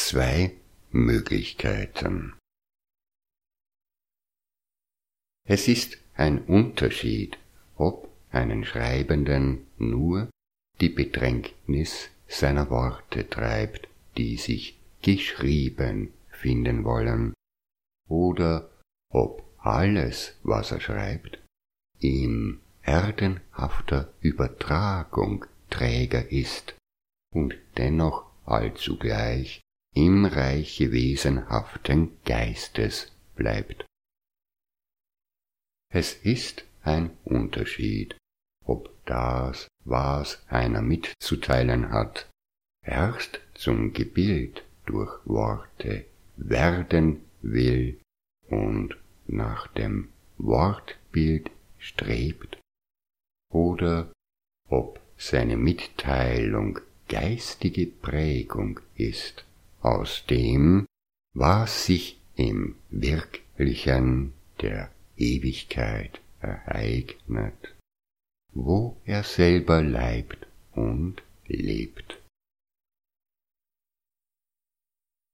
2 Möglichkeiten. Es ist ein Unterschied, ob einen Schreibenden nur die Bedrängnis seiner Worte treibt, die sich geschrieben finden wollen, oder ob alles, was er schreibt, in erdenhafter Übertragung Träger ist und dennoch allzugleich im Reiche wesenhaften Geistes bleibt. Es ist ein Unterschied, ob das, was einer mitzuteilen hat, erst zum Gebild durch Worte werden will und nach dem Wortbild strebt, oder ob seine Mitteilung geistige Prägung ist aus dem, was sich im Wirklichen der Ewigkeit ereignet, wo er selber leibt und lebt.